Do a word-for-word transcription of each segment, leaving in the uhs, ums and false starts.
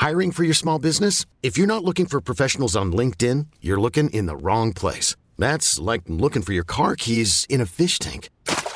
Hiring for your small business? If you're not looking for professionals on LinkedIn, you're looking in the wrong place. That's like looking for your car keys in a fish tank.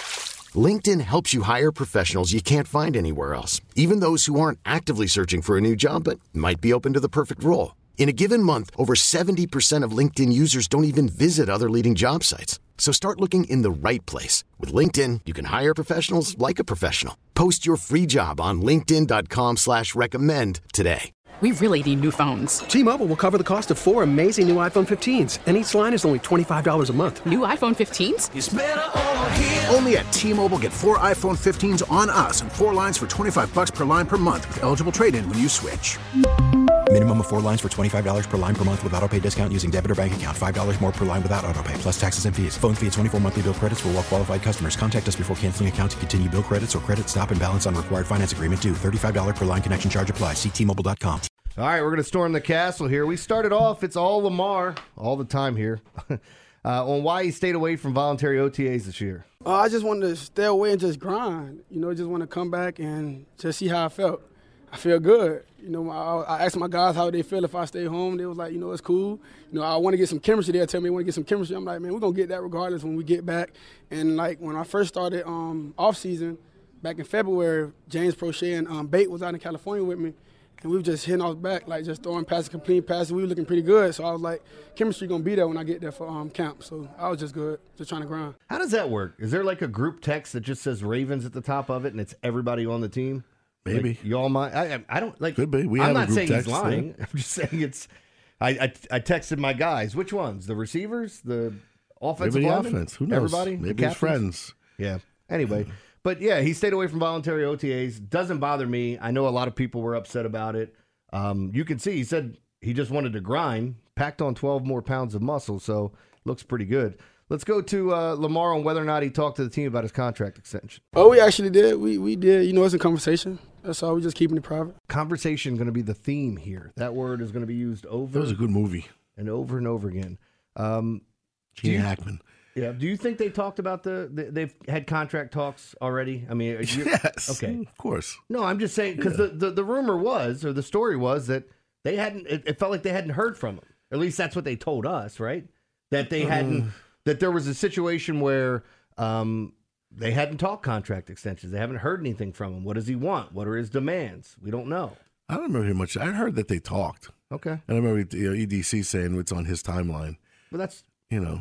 LinkedIn helps you hire professionals you can't find anywhere else, even those who aren't actively searching for a new job but might be open to the perfect role. In a given month, over seventy percent of LinkedIn users don't even visit other leading job sites. So start looking in the right place. With LinkedIn, you can hire professionals like a professional. Post your free job on linkedin dot com slash recommend today. We really need new phones. T-Mobile will cover the cost of four amazing new iPhone fifteens, and each line is only twenty-five dollars a month. New iPhone fifteens? It's better over here. Only at T-Mobile, get four iPhone fifteens on us and four lines for twenty-five dollars per line per month with eligible trade-in when you switch. Minimum of four lines for twenty-five dollars per line per month with autopay discount using debit or bank account. five dollars more per line without autopay, plus taxes and fees. Phone fee at twenty-four monthly bill credits for well-qualified customers. Contact us before canceling account to continue bill credits or credit stop and balance on required finance agreement due. thirty-five dollars per line connection charge applies. See T Mobile dot com. All right, we're going to storm the castle here. We started off, it's all Lamar, all the time here, uh, on why he stayed away from voluntary O T As this year. Uh, I just wanted to stay away and just grind. You know, just want to come back and just see how I felt. I feel good. You know, I, I asked my guys how they feel if I stay home. They was like, you know, it's cool. You know, I want to get some chemistry. They'll tell me I want to get some chemistry. I'm like, man, we're going to get that regardless when we get back. And, like, when I first started um, off-season, back in February, James Prochet and um, Bate was out in California with me. And we were just hitting off back, like just throwing passes, complete passes. We were looking pretty good. So I was like, chemistry going to be there when I get there for um, camp. So I was just good, just trying to grind. How does that work? Is there like a group text that just says Ravens at the top of it and it's everybody on the team? Maybe. Like, you all mind? I, I don't like. Could be. We I'm have a not group saying text, he's lying. yeah. I'm just saying it's. I, I I texted my guys. Which ones? The receivers? The offensive Maybe the linemen? offense. Who knows? Everybody? The Maybe his captains? friends. Yeah. Anyway, but yeah, he stayed away from voluntary O T As. Doesn't bother me. I know a lot of people were upset about it. Um, you can see he said he just wanted to grind, packed on twelve more pounds of muscle, so looks pretty good. Let's go to uh, Lamar on whether or not he talked to the team about his contract extension. Oh, we actually did. We we did. You know, it's a conversation. That's all. We just keeping it private. Conversation going to be the theme here. That word is going to be used over. That was a good movie. And over and over again. Um, Gene you, Hackman. Yeah. Do you think they talked about the, the they've had contract talks already? I mean, you, yes. Okay. Of course. No, I'm just saying because Yeah. the, the, the rumor was, or the story was that they hadn't. It, it felt like they hadn't heard from him. At least that's what they told us, right? That they hadn't. Uh. That there was a situation where um, they hadn't talked contract extensions. They haven't heard anything from him. What does he want? What are his demands? We don't know. I don't remember much. I heard that they talked. Okay. And I remember you know, E D C saying it's on his timeline. But that's you know.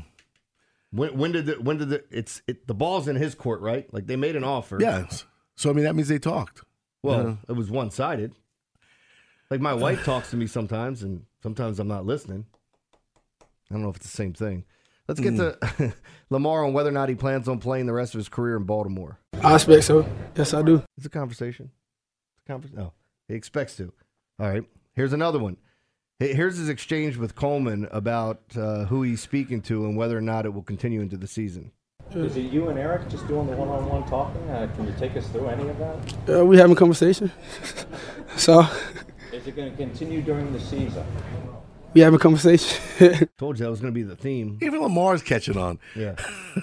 When when did the when did the it's it the ball's in his court, right? Like they made an offer. Yes. So I mean that means they talked. Well, you know? it was one sided. Like my wife talks to me sometimes, and sometimes I'm not listening. I don't know if it's the same thing. Let's get Mm. to Lamar on whether or not he plans on playing the rest of his career in Baltimore. I expect so. Yes, I do. It's a conversation. It's a conversation. No, he expects to. All right. Here's another one. Hey, Here's his exchange with Coleman about uh, who he's speaking to and whether or not it will continue into the season. Is it you and Eric just doing the one-on-one talking? Uh, can you take us through any of that? Uh, we having a conversation. So Is it going to continue during the season? we have a conversation. Told you that was going to be the theme. Even Lamar's catching on. Yeah.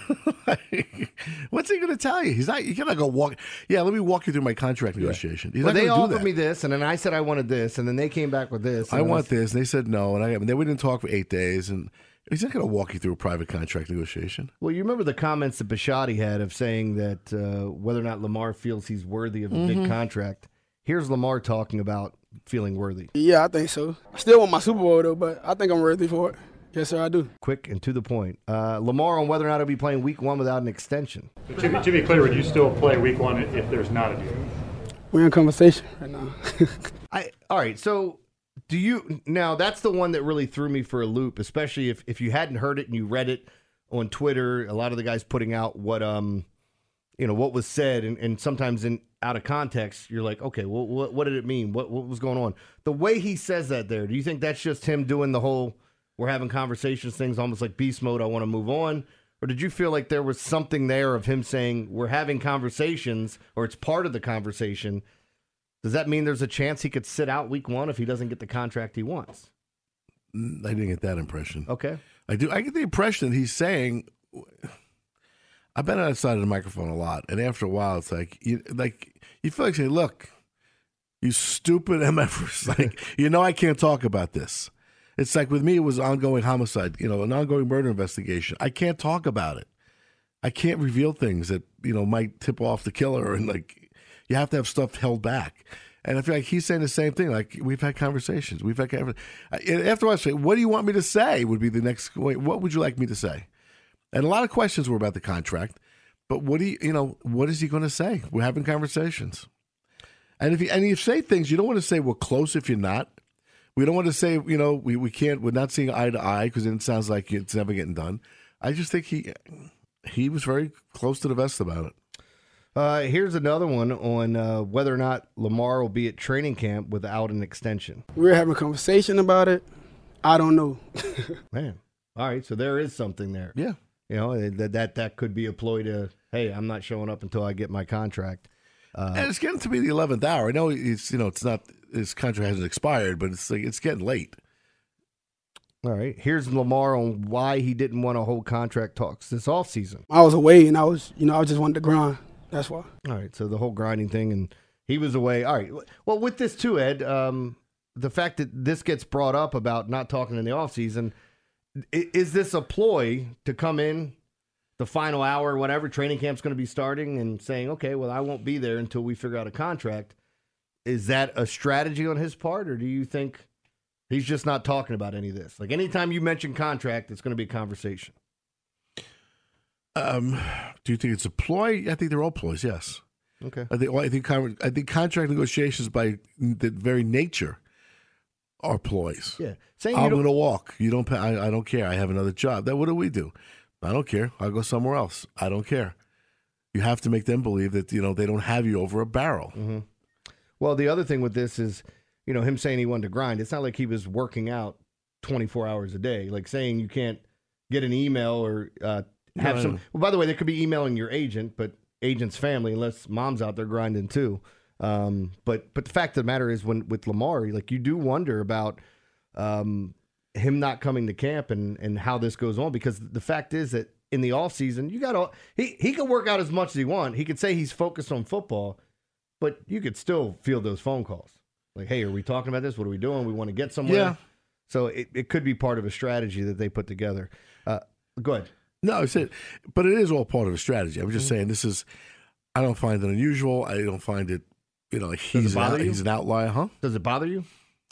What's he going to tell you? He's not. You cannot go walk. Yeah, let me walk you through my contract negotiation. He's Well, not they gonna do offered that. me this, and then I said I wanted this, and then they came back with this. I and want was- this. And they said no, and I and they wouldn't talk for eight days. And he's not going to walk you through a private contract negotiation. Well, you remember the comments that Bisciotti had of saying that uh, whether or not Lamar feels he's worthy of a Mhm. big contract. Here's Lamar talking about feeling worthy. Yeah, I think so. I still want my Super Bowl though, but I think I'm worthy for it. Yes, sir, I do. Quick and to the point. Uh, Lamar on whether or not he'll be playing week one without an extension. But to, be, to be clear, would you still play week one if there's not a deal? We're in conversation right now. I all right. So do you now? That's the one that really threw me for a loop, especially if if you hadn't heard it and you read it on Twitter. A lot of the guys putting out what um, you know, what was said, and, and sometimes in out of context, you're like, okay, well, what what did it mean? What what was going on? The way he says that there, do you think that's just him doing the whole we're having conversations things, almost like beast mode? I want to move on. Or did you feel like there was something there of him saying we're having conversations, or it's part of the conversation? Does that mean there's a chance he could sit out week one if he doesn't get the contract he wants? I didn't get that impression. Okay. I do. I get the impression that he's saying. I've been outside of the microphone a lot, and after a while, it's like you like you feel like saying, "Look, You stupid M Fers. Like, you know I can't talk about this. It's like with me, it was ongoing homicide, you know, an ongoing murder investigation. I can't talk about it. I can't reveal things that, you know, might tip off the killer. And, like, you have to have stuff held back. And I feel like he's saying the same thing. Like, we've had conversations. We've had conversations. After I say, what do you want me to say would be the next, wait, what would you like me to say? And a lot of questions were about the contract. But what do you, you know, what is he going to say? We're having conversations. And if you, and you say things, you don't want to say we're close if you're not. We don't want to say, you know, we, we can't, we're not seeing eye to eye because then it sounds like it's never getting done. I just think he he was very close to the vest about it. Uh, here's another one on uh, whether or not Lamar will be at training camp without an extension. We're having a conversation about it. I don't know. Man. All right. So there is something there. Yeah. You know, that that, that could be a ploy to, hey, I'm not showing up until I get my contract. Uh, and it's getting to be the eleventh hour. I know it's, you know, it's not, his contract hasn't expired, but it's like, it's getting late. All right. Here's Lamar on why he didn't want to hold contract talks this offseason. I was away, and I was, you know, I just wanted to grind. That's why. All right. So the whole grinding thing, and he was away. All right. Well, with this too, Ed, um, the fact that this gets brought up about not talking in the offseason, is this a ploy to come in the final hour or whatever, training camp's going to be starting, and saying, okay, well, I won't be there until we figure out a contract? Is that a strategy on his part, or do you think he's just not talking about any of this? Like, anytime you mention contract, it's going to be a conversation. Um, do you think it's a ploy? I think they're all ploys, yes. Okay. I think, well, I think, I think contract negotiations by the very nature are ploys. Yeah. Saying I'm you going to walk. You don't pay. I, I don't care. I have another job. That, what do we do? I don't care. I'll go somewhere else. I don't care. You have to make them believe that, you know, they don't have you over a barrel. Mm-hmm. Well, the other thing with this is, you know, him saying he wanted to grind. It's not like he was working out twenty-four hours a day. Like saying you can't get an email or uh, have No, some. no. Well, by the way, they could be emailing your agent, but agent's family, unless mom's out there grinding too. Um, but but the fact of the matter is, when with Lamar, like, you do wonder about um, him not coming to camp and and how this goes on, because the fact is that in the off season, you got all he he could work out as much as he want. He could say he's focused on football, but you could still field those phone calls. Like, hey, are we talking about this? What are we doing? We want to get somewhere. Yeah. So it, it could be part of a strategy that they put together. Uh, go ahead. No, it's it, but it is all part of a strategy. I'm just Mm-hmm. saying this is. I don't find it unusual. I don't find it. You know, like Does it he's an bother out, you? he's an outlier, huh? Does it bother you?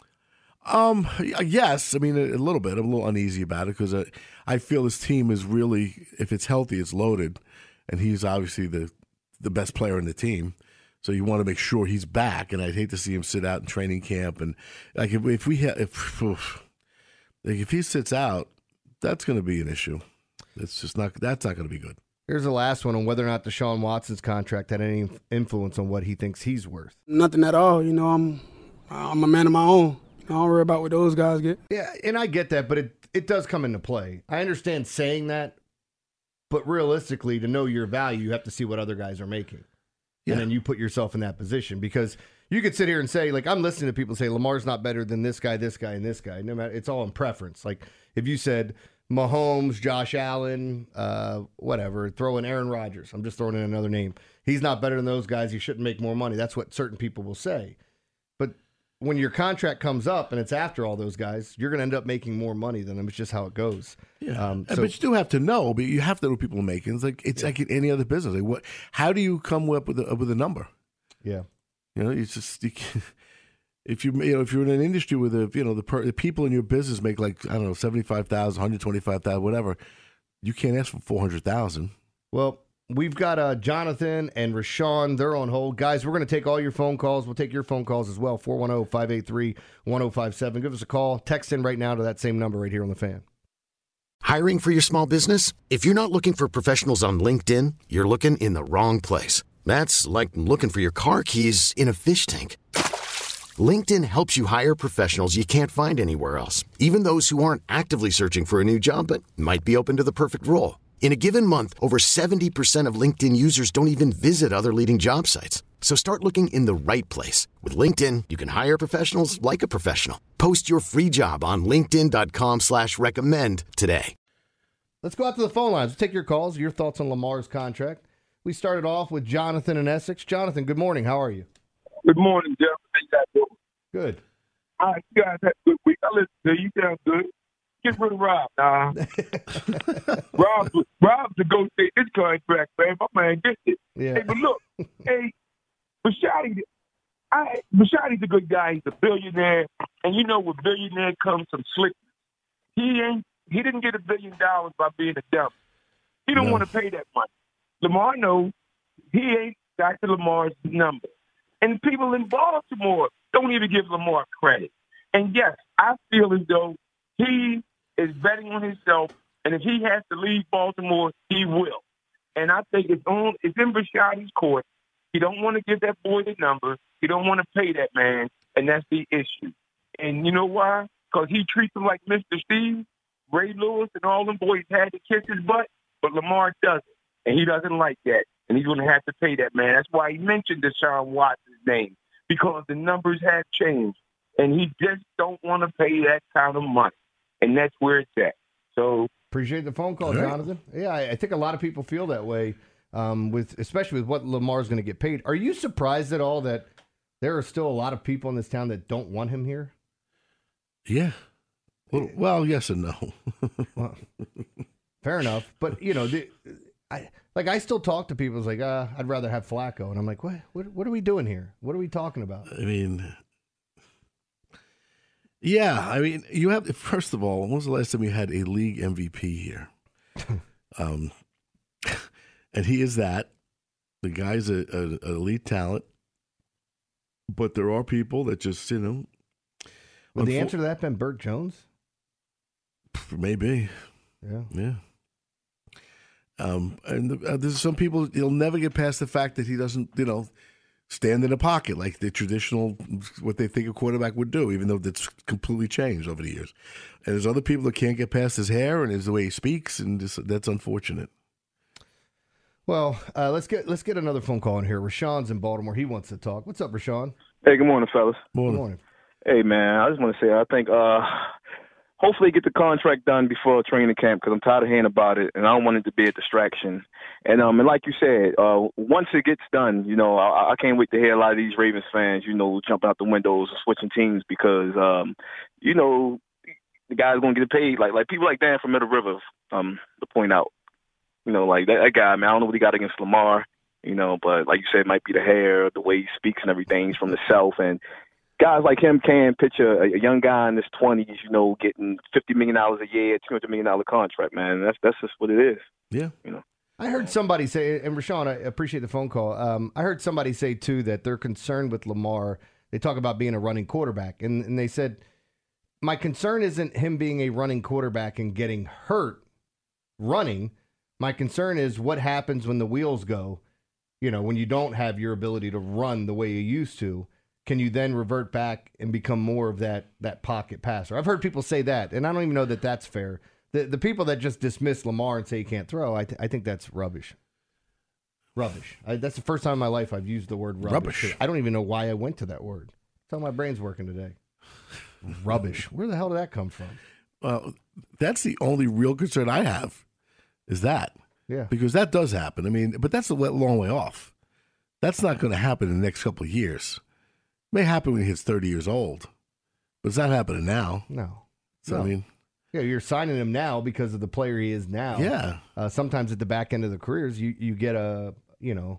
Um. Yes. I mean, a, a little bit. I'm a little uneasy about it because I, I feel this team is really, if it's healthy, it's loaded, and he's obviously the the best player in the team. So you want to make sure he's back, and I'd hate to see him sit out in training camp. And like if, if we ha- if oof, like if he sits out, that's going to be an issue. It's just not. That's not going to be good. Here's the last one on whether or not Deshaun Watson's contract had any influence on what he thinks he's worth. Nothing at all. You know, I'm I'm a man of my own. I don't worry about what those guys get. Yeah, and I get that, but it, it does come into play. I understand saying that, but realistically, to know your value, you have to see what other guys are making. Yeah. And then you put yourself in that position, because you could sit here and say, like, I'm listening to people say Lamar's not better than this guy, this guy, and this guy. No matter, it's all in preference. Like, if you said Mahomes, Josh Allen, uh, whatever, throw in Aaron Rodgers. I'm just throwing in another name. He's not better than those guys. He shouldn't make more money. That's what certain people will say. But when your contract comes up and it's after all those guys, you're going to end up making more money than them. It's just how it goes. Yeah, Um, Uh, so, but you do have to know. But you have to know what people are making. It's like it's like in any other business. Like what? How do you come up with a, with a number? yeah. You know, it's just you can, if you you know if you're in an industry where the you know the, per, the people in your business make like I don't know seventy five thousand, one hundred twenty five thousand, whatever, you can't ask for four hundred thousand. Well, we've got uh, Jonathan and Rashawn. They're on hold. Guys, we're going to take all your phone calls. We'll take your phone calls as well. four one zero, five eight three, one zero five seven. Give us a call. Text in right now to that same number right here on the fan. Hiring for your small business? If you're not looking for professionals on LinkedIn, you're looking in the wrong place. That's like looking for your car keys in a fish tank. LinkedIn helps you hire professionals you can't find anywhere else, even those who aren't actively searching for a new job but might be open to the perfect role. In a given month, over seventy percent of LinkedIn users don't even visit other leading job sites. So start looking in the right place. With LinkedIn, you can hire professionals like a professional. Post your free job on linkedin.com slash recommend today. Let's go out to the phone lines. We'll take your calls, your thoughts on Lamar's contract. We started off with Jonathan in Essex. Jonathan, good morning. How are you? Good morning, Jeff. How you guys doing? Good. All right, you guys had a good week. I listen to you. You sound good. Get rid of Rob. Nah. Rob, Rob to go take this contract, man. My man gets it. Yeah. Hey, but look, hey, Bisciotti, I Bisciotti's a good guy. He's a billionaire, and you know, with billionaire comes some slickness. He ain't. He didn't get a billion dollars by being a dummy. He don't No. want to pay that money. Lamar knows he ain't Doctor Lamar's number, and people in Baltimore don't even give Lamar credit. And yes, I feel as though he is betting on himself, and if he has to leave Baltimore, he will. And I think it's on it's in Bisciotti's court. He don't want to give that boy the number. He don't want to pay that man, and that's the issue. And you know why? Because he treats him like Mister Steve, Ray Lewis, and all them boys had to kiss his butt, but Lamar doesn't, and he doesn't like that, and he's going to have to pay that man. That's why he mentioned Deshaun Watson's name, because the numbers have changed, and he just don't want to pay that kind of money. And that's where it's at. So appreciate the phone call, All right. Jonathan. Yeah, I, I think a lot of people feel that way, um, with especially with what Lamar's going to get paid. Are you surprised at all that there are still a lot of people in this town that don't want him here? Yeah. Well, well yes and no. Well, fair enough, but you know, the, I like I still talk to people. It's like, uh, I'd rather have Flacco, and I'm like, what? What? What are we doing here? What are we talking about? I mean, yeah, I mean, you have, first of all, when was the last time you had a league M V P here? um, and he is that. The guy's a, a, an elite talent, but there are people that just, you know. Would the unfo- answer to that been Burt Jones? Maybe. Yeah. Yeah. Um, and the, uh, there's some people, he'll never get past the fact that he doesn't, you know, stand in a pocket like the traditional, what they think a quarterback would do, even though that's completely changed over the years. And there's other people that can't get past his hair and his the way he speaks, and just, that's unfortunate. Well, uh, let's get let's get another phone call in here. Rashawn's in Baltimore. He wants to talk. What's up, Rashawn? Hey, good morning, fellas. Good morning. Hey, man, I just want to say I think uh, hopefully get the contract done before training camp because I'm tired of hearing about it, and I don't want it to be a distraction. And um, and like you said, uh, once it gets done, you know, I, I can't wait to hear a lot of these Ravens fans, you know, jumping out the windows and switching teams because, um, you know, the guy's going to get paid. Like like people like Dan from Middle River um, to point out. You know, like that, that guy, man, I don't know what he got against Lamar, you know, but like you said, it might be the hair, the way he speaks and everything. He's from the South. And guys like him can picture a, a young guy in his twenties, you know, getting fifty million dollars a year, two hundred million dollars contract, man. That's that's just what it is. Yeah. You know. I heard somebody say, and Rashawn, I appreciate the phone call. Um, I heard somebody say, too, that they're concerned with Lamar. They talk about being a running quarterback. And, and they said, my concern isn't him being a running quarterback and getting hurt running. My concern is what happens when the wheels go, you know, when you don't have your ability to run the way you used to. Can you then revert back and become more of that that pocket passer? I've heard people say that, and I don't even know that that's fair. The the people that just dismiss Lamar and say he can't throw, I, th- I think that's rubbish. Rubbish. I, that's the first time in my life I've used the word rubbish. Rubbish. I don't even know why I went to that word. That's how my brain's working today. Rubbish. Where the hell did that come from? Well, that's the only real concern I have. Is that. Yeah. Because that does happen. I mean, but that's a long way off. That's not going to happen in the next couple of years. It may happen when he hits thirty years old, but it's not happening now. No. So, No. I mean, Yeah, you're signing him now because of the player he is now. Yeah. Uh, sometimes at the back end of the careers, you, you get a, you know,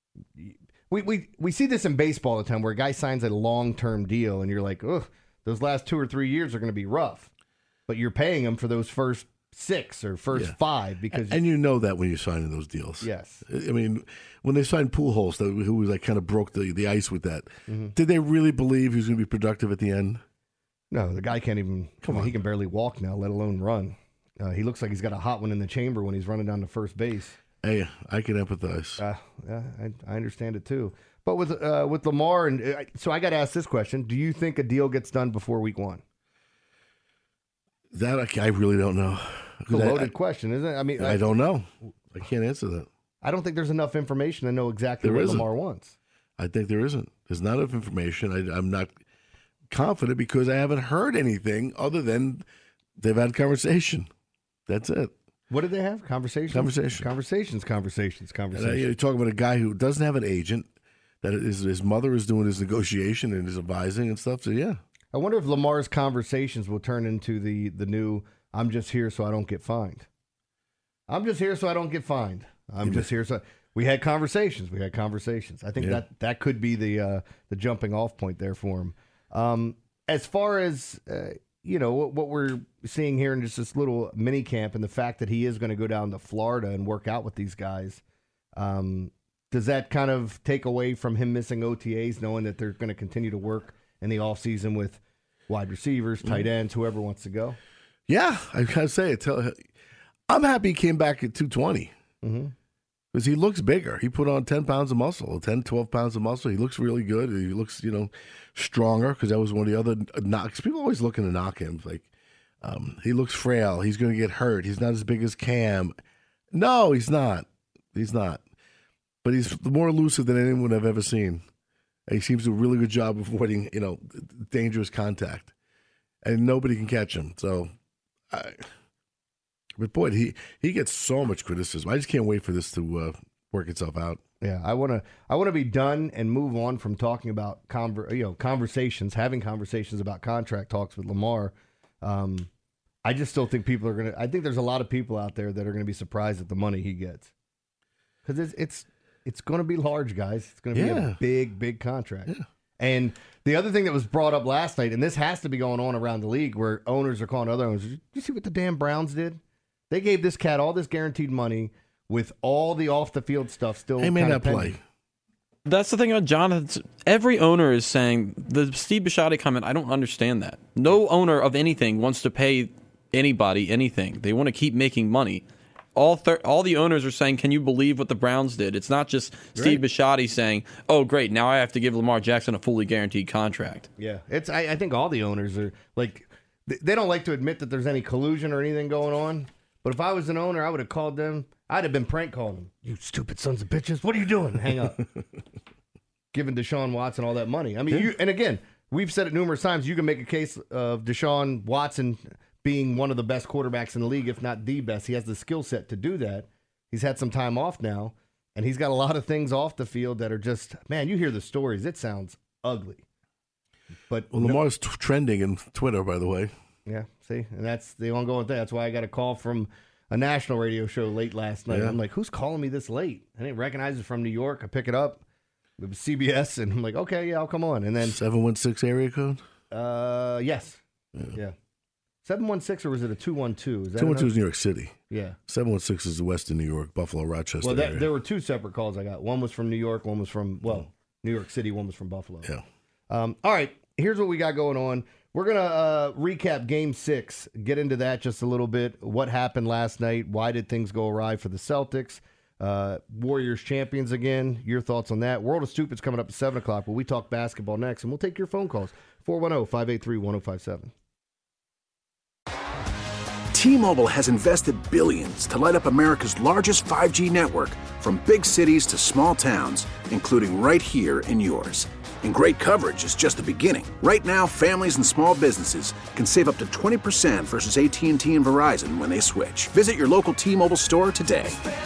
we, we, we see this in baseball all the time where a guy signs a long-term deal and you're like, ugh, those last two or three years are going to be rough. But you're paying him for those first six or first Yeah. five because and you know that when you're signing those deals. Yes. I mean, when they signed Pujols, who was like kind of broke the, the ice with that, Mm-hmm. did they really believe he was going to be productive at the end? no, the guy can't even, Come I mean, on. he can barely walk now, let alone run. Uh, he looks like he's got a hot one in the chamber when he's running down to first base. Hey, I can empathize. Uh, yeah, I, I understand it too. But with uh, with Lamar, and uh, so I got to ask this question: do you think a deal gets done before Week One? That I, I really don't know. It's a 'Cause I- loaded I, question, isn't it? I mean, I don't know. I can't answer that. I don't think there's enough information to know exactly There what isn't. Lamar wants. I think there isn't. There's not enough information. I, I'm not confident because I haven't heard anything other than they've had conversation. That's it. What did they have? Conversations. Conversation. Conversations. Conversations. And I, Conversations. you're talking about a guy who doesn't have an agent, that his, his mother is doing his negotiation and his advising and stuff. So, yeah. I wonder if Lamar's conversations will turn into the, the new, I'm just here so I don't get fined. I'm just here so I don't get fined. I'm yeah. just here so... We had conversations. We had conversations. I think Yeah. that, that could be the uh, the jumping off point there for him. Um, as far as, uh, you know, what, what we're seeing here in just this little mini camp and the fact that he is going to go down to Florida and work out with these guys, um, does that kind of take away from him missing O T As, knowing that they're going to continue to work in the offseason with wide receivers, tight ends, whoever wants to go? Yeah, I gotta say it. Tell, I'm happy he came back at two twenty Mm-hmm. because he looks bigger. He put on ten pounds of muscle, ten, twelve pounds of muscle. He looks really good. He looks, you know, stronger because that was one of the other knocks. People are always looking to knock him. Like, um, he looks frail. He's going to get hurt. He's not as big as Cam. No, he's not. He's not. But he's more elusive than anyone I've ever seen. And he seems to do a really good job of avoiding, you know, dangerous contact. And nobody can catch him. So, I, but boy, he, he gets so much criticism. I just can't wait for this to uh, work itself out. Yeah, I want to I want to be done and move on from talking about conver- you know conversations, having conversations about contract talks with Lamar. Um, I just still think people are going to – I think there's a lot of people out there that are going to be surprised at the money he gets. Because it's it's, it's going to be large, guys. It's going to be Yeah. a big, big contract. Yeah. And the other thing that was brought up last night, and this has to be going on around the league where owners are calling other owners, did you see what the damn Browns did? They gave this cat all this guaranteed money with all the off-the-field stuff still He may kinda not pending. play. That's the thing about Jonathan. Every owner is saying the Steve Bisciotti comment. I don't understand that. No owner of anything wants to pay anybody anything. They want to keep making money. All thir- all the owners are saying, "Can you believe what the Browns did?" It's not just Steve Bisciotti saying, "Oh, great, now I have to give Lamar Jackson a fully guaranteed contract." Yeah, it's. I, I think all the owners are like, they, they don't like to admit that there's any collusion or anything going on. But if I was an owner, I would have called them. I'd have been prank calling them. You stupid sons of bitches! What are you doing? Hang up. Giving Deshaun Watson all that money. I mean, you, and again, we've said it numerous times. You can make a case of Deshaun Watson being one of the best quarterbacks in the league, if not the best. He has the skill set to do that. He's had some time off now, and he's got a lot of things off the field that are just, man, you hear the stories. It sounds ugly. But Well, Lamar's t- trending in Twitter, by the way. Yeah, see, and that's the ongoing thing. That's why I got a call from a national radio show late last night. Yeah. I'm like, who's calling me this late? I didn't recognize it from New York. I pick it up. It was C B S, and I'm like, okay, yeah, I'll come on. And then seven one six area code? Uh, yes. Yeah. yeah. seven one six, or was it a two one two? Is that two one two is enough? New York City. Yeah. seven one six is the Western New York, Buffalo, Rochester Well, that, area. there were two separate calls I got. One was from New York. One was from, well, New York City. One was from Buffalo. Yeah. Um, all right. Here's what we got going on. We're going to uh, recap Game six, get into that just a little bit. What happened last night? Why did things go awry for the Celtics? Uh, Warriors champions again. Your thoughts on that? World of Stupid's coming up at seven o'clock, but we talk basketball next, and we'll take your phone calls. four one zero, five eight three, one zero five seven. T-Mobile has invested billions to light up America's largest five G network, from big cities to small towns, including right here in yours. And great coverage is just the beginning. Right now, families and small businesses can save up to twenty percent versus A T and T and Verizon when they switch. Visit your local T-Mobile store today.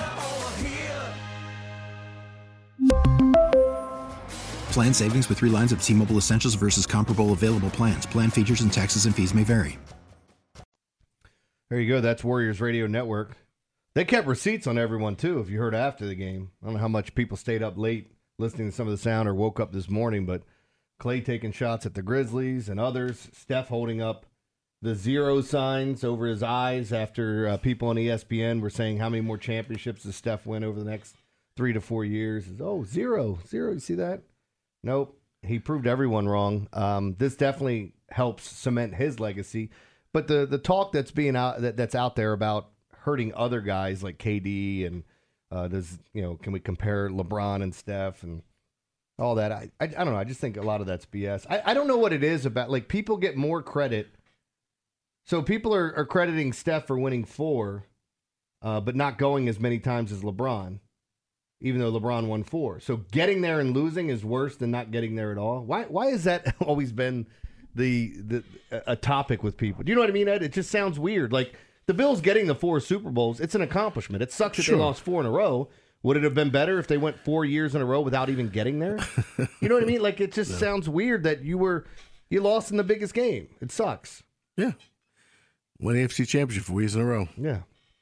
Plan savings with three lines of T-Mobile Essentials versus comparable available plans. Plan features and taxes and fees may vary. There you go. That's Warriors Radio Network. They kept receipts on everyone, too, if you heard after the game. I don't know how much people stayed up late listening to some of the sound or woke up this morning, but Clay taking shots at the Grizzlies and others. Steph holding up the zero signs over his eyes after uh, people on E S P N were saying how many more championships does Steph win over the next three to four years. Oh, zero, zero. You see that? Nope. He proved everyone wrong. Um, this definitely helps cement his legacy. But the the talk that's being out that, that's out there about hurting other guys like K D and uh, does you know can we compare LeBron and Steph and all that? I, I I don't know. I just think a lot of that's B S. I, I don't know what it is about. Like people get more credit. So people are, are crediting Steph for winning four, uh, but not going as many times as LeBron, even though LeBron won four. So getting there and losing is worse than not getting there at all. Why why has that always been the the a topic with people? Do you know what I mean, Ed? It just sounds weird. Like the Bills getting the four Super Bowls, it's an accomplishment. It sucks that Sure. they lost four in a row. Would it have been better if they went four years in a row without even getting there? You know what I mean? Like, it just No. sounds weird that you were you lost in the biggest game. It sucks. Yeah. Won A F C Championship four years in a row. Yeah.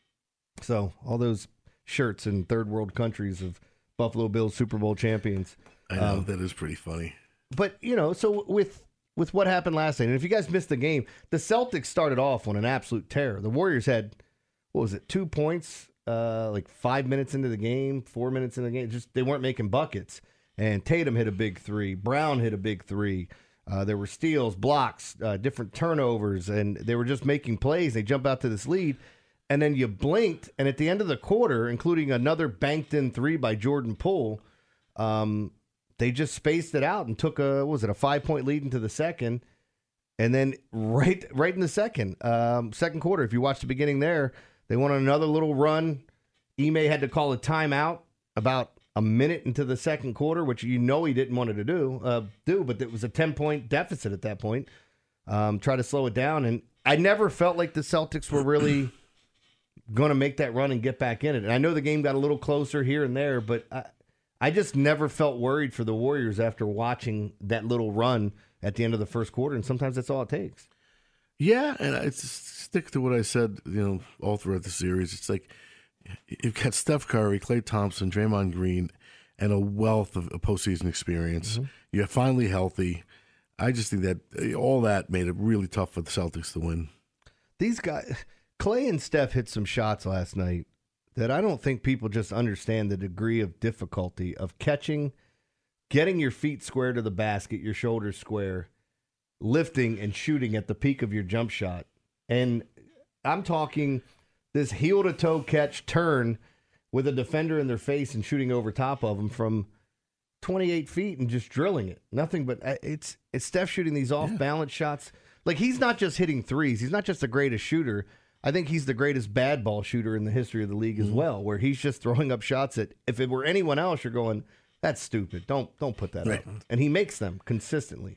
So, all those shirts in third world countries of Buffalo Bills Super Bowl champions. I know, Um, that is pretty funny. But, you know, so with with what happened last night, and if you guys missed the game, the Celtics started off on an absolute tear. The Warriors had, what was it, two points, uh, like five minutes into the game, four minutes into the game. Just they weren't making buckets. And Tatum hit a big three. Brown hit a big three. Uh, there were steals, blocks, uh, different turnovers, and they were just making plays. They jump out to this lead, and then you blinked, and at the end of the quarter, including another banked-in three by Jordan Poole, um, they just spaced it out and took a, what was it, a five-point lead into the second. And then right right in the second, um, second quarter, if you watch the beginning there, they went on another little run. Ime had to call a timeout about a minute into the second quarter, which you know he didn't want it to do, uh, do, but it was a ten-point deficit at that point. Um, try to slow it down. And I never felt like the Celtics were really going to make that run and get back in it. And I know the game got a little closer here and there, but I, I just never felt worried for the Warriors after watching that little run at the end of the first quarter, and sometimes that's all it takes. Yeah, and I just stick to what I said, you know, all throughout the series. It's like you've got Steph Curry, Klay Thompson, Draymond Green, and a wealth of postseason experience. Mm-hmm. You're finally healthy. I just think that all that made it really tough for the Celtics to win. These guys, Klay and Steph hit some shots last night that I don't think people just understand the degree of difficulty of catching, getting your feet square to the basket, your shoulders square, lifting and shooting at the peak of your jump shot. And I'm talking this heel-to-toe catch turn with a defender in their face and shooting over top of them from twenty-eight feet and just drilling it. Nothing but it's it's Steph shooting these off-balance yeah. shots. Like, he's not just hitting threes. He's not just the greatest shooter. I think he's the greatest bad ball shooter in the history of the league as mm-hmm. well, where he's just throwing up shots that if it were anyone else, you're going, that's stupid. Don't don't put that right. up. And he makes them consistently.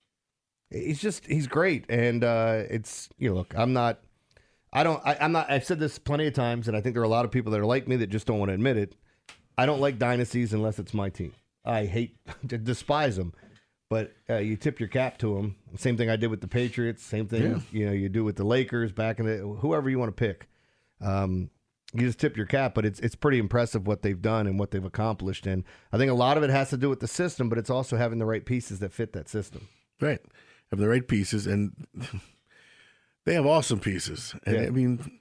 He's just he's great, and uh, it's you know, look, I'm not, I don't, I, I'm not. I've said this plenty of times, and I think there are a lot of people that are like me that just don't want to admit it. I don't like dynasties unless it's my team. I hate, despise them, but uh, you tip your cap to them. Same thing I did with the Patriots. Same thing yeah. you know you do with the Lakers back in the whoever you want to pick. Um, you just tip your cap, but it's it's pretty impressive what they've done and what they've accomplished. And I think a lot of it has to do with the system, but it's also having the right pieces that fit that system. Right. Have the right pieces, and they have awesome pieces. And Yeah. I mean,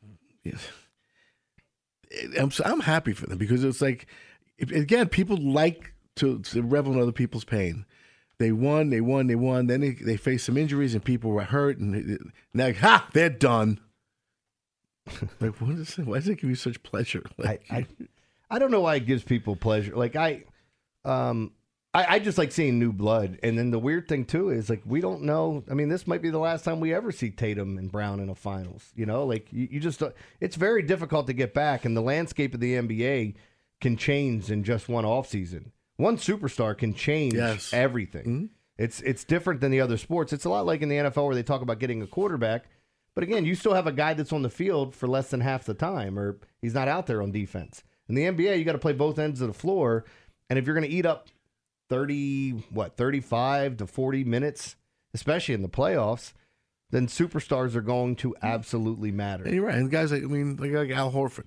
I'm I'm happy for them because it's like, again, people like to, to revel in other people's pain. They won, they won, they won. Then they, they faced some injuries, and people were hurt, and they, now, ha, they're done. Like, what is it? Why does it give you such pleasure? Like, I, I I don't know why it gives people pleasure. Like I, um, I, I just like seeing new blood. And then the weird thing too is like we don't know. I mean, this might be the last time we ever see Tatum and Brown in a finals. You know, like you, you just it's very difficult to get back, and the landscape of the N B A can change in just one offseason. One superstar can change Yes. everything. Mhm. It's it's different than the other sports. It's a lot like in the N F L where they talk about getting a quarterback. But again, you still have a guy that's on the field for less than half the time, or he's not out there on defense. In the N B A, you got to play both ends of the floor, and if you're going to eat up thirty, what, thirty-five to forty minutes, especially in the playoffs, then superstars are going to absolutely matter. And you're right. And guys, like, I mean, like, like Al Horford,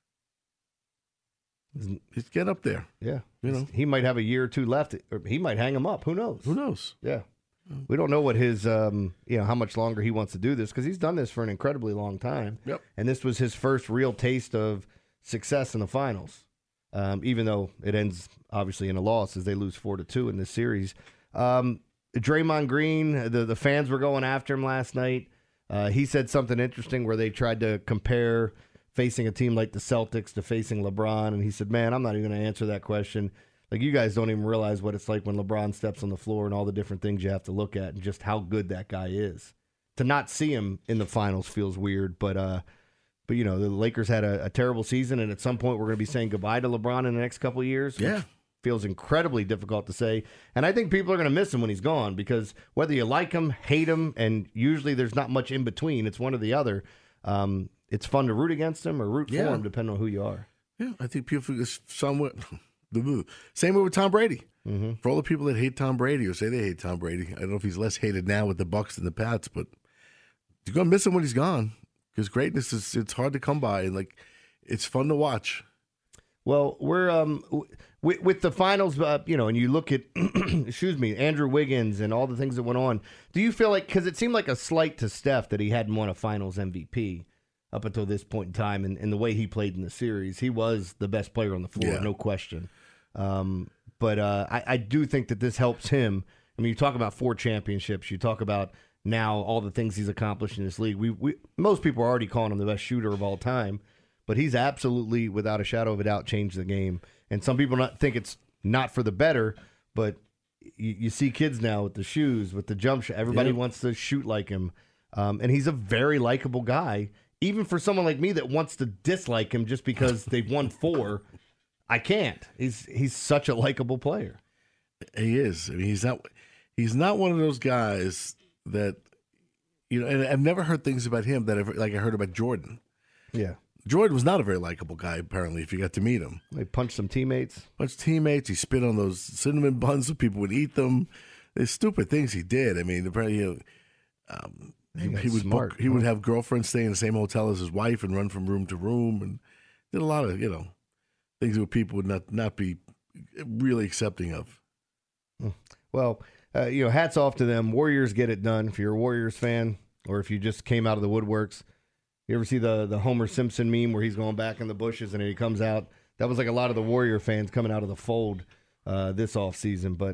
just get up there. Yeah, You know, he might have a year or two left, or he might hang him up. Who knows? who knows? Yeah. We don't know what his, um, you know, how much longer he wants to do this because he's done this for an incredibly long time. Yep. And this was his first real taste of success in the finals, um, even though it ends obviously in a loss as they lose four to two in this series. Um, Draymond Green, the the fans were going after him last night. Uh, he said something interesting where they tried to compare facing a team like the Celtics to facing LeBron, and he said, "Man, I'm not even going to answer that question. Like, you guys don't even realize what it's like when LeBron steps on the floor and all the different things you have to look at and just how good that guy is. To not see him in the finals feels weird, but, uh, but you know, the Lakers had a, a terrible season, and at some point we're going to be saying goodbye to LeBron in the next couple of years, which Yeah. feels incredibly difficult to say. And I think people are going to miss him when he's gone because whether you like him, hate him, and usually there's not much in between, it's one or the other, um, it's fun to root against him or root Yeah. for him depending on who you are. Yeah, I think people is somewhat same way with Tom Brady. Mm-hmm. For all the people that hate Tom Brady or say they hate Tom Brady, I don't know if he's less hated now with the Bucs than the Pats, but you're gonna miss him when he's gone because greatness is it's hard to come by and like it's fun to watch. Well, we're um with, with the finals, uh, you know, and you look at excuse me, Andrew Wiggins and all the things that went on. Do you feel like because it seemed like a slight to Steph that he hadn't won a Finals M V P up until this point in time, and, and the way he played in the series, he was the best player on the floor, Yeah. no question. Um, but uh, I, I do think that this helps him. I mean, you talk about four championships. You talk about now all the things he's accomplished in this league. We, we most people are already calling him the best shooter of all time, but he's absolutely, without a shadow of a doubt, changed the game. And some people not think it's not for the better, but you, you see kids now with the shoes, with the jump shot. Everybody Yeah. wants to shoot like him, um, and he's a very likable guy. Even for someone like me that wants to dislike him just because they've won four, I can't. He's he's such a likable player. He is. I mean, he's not. He's not one of those guys that you know. And I've never heard things about him that I've, like I heard about Jordan. Yeah, Jordan was not a very likable guy. Apparently, if you got to meet him, they punched some teammates. Punched teammates. He spit on those cinnamon buns so people would eat them. There's stupid things he did. I mean, apparently, you know, um, he, He got he would smart, book, he huh? would have girlfriends stay in the same hotel as his wife and run from room to room, and did a lot of you know things that people would not not be really accepting of. Well, uh, you know, hats off to them. Warriors get it done. If you're a Warriors fan, or if you just came out of the woodworks, you ever see the the Homer Simpson meme where he's going back in the bushes and he comes out? That was like a lot of the Warrior fans coming out of the fold uh, this offseason. But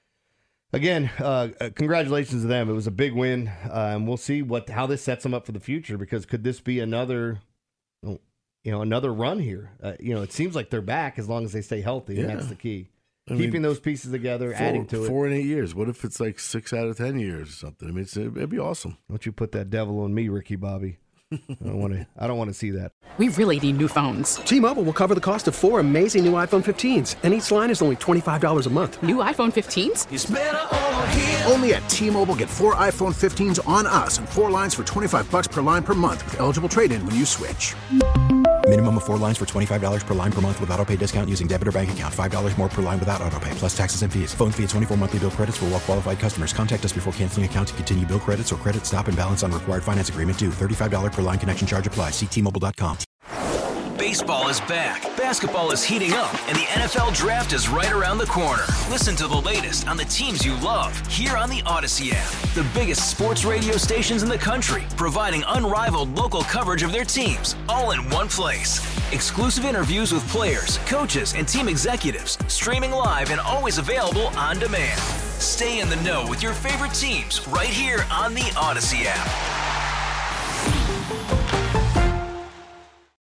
again, uh, congratulations to them. It was a big win, uh, and we'll see what how this sets them up for the future. Because could this be another, you know, another run here? Uh, you know, it seems like they're back as long as they stay healthy, and Yeah. that's the key. I Keeping mean, those pieces together, Four, adding to it. four and eight years. What if it's like six out of ten years or something? I mean, it's, it'd be awesome. Don't you put that devil on me, Ricky Bobby? I don't want to. I don't want to see that. We really need new phones. T-Mobile will cover the cost of four amazing new iPhone fifteens, and each line is only twenty-five dollars a month. New iPhone fifteens? It's better over here. Only at T-Mobile, get four iPhone fifteens on us and four lines for twenty-five bucks per line per month with eligible trade-in when you switch. Minimum of four lines for twenty-five dollars per line per month with autopay discount using debit or bank account. five dollars more per line without autopay, plus taxes and fees. Phone fee at twenty-four monthly bill credits for well-qualified customers. Contact us before canceling account to continue bill credits or credit stop and balance on required finance agreement due. thirty-five dollars per line connection charge applies. See T Mobile dot com. Baseball is back, basketball is heating up, and the N F L Draft is right around the corner. Listen to the latest on the teams you love here on the Odyssey app. The biggest sports radio stations in the country, providing unrivaled local coverage of their teams, all in one place. Exclusive interviews with players, coaches, and team executives, streaming live and always available on demand. Stay in the know with your favorite teams right here on the Odyssey app.